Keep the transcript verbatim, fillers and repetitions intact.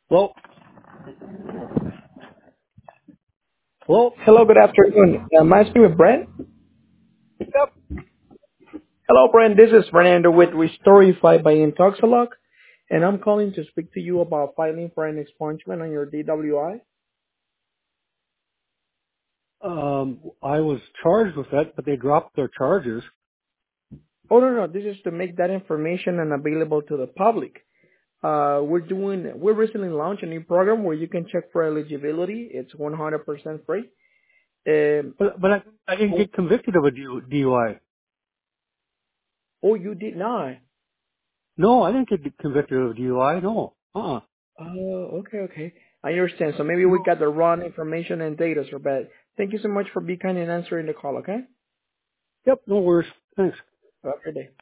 Well, well, Hello, good afternoon. Am I speaking with Brent? yep. Hello, Brent. This is Fernando with Restorify by Intoxilog, and I'm calling to speak to you about filing for an expungement on your D W I. Um, I was charged with that, but they dropped their charges. Oh, no, no. This is to make that information and available to the public. Uh, we're doing, we recently launched a new program where you can check for eligibility. It's one hundred percent free. Um, But but I, I didn't oh, get convicted of a D- DUI. oh, you did not. No, I didn't get convicted of a D U I. No. Uh-uh. Oh, okay, okay. I understand. So maybe we No. got the wrong information and data, sir, but thank you so much for being kind and answering the call, okay? Yep. No worries. Thanks. Have a good day.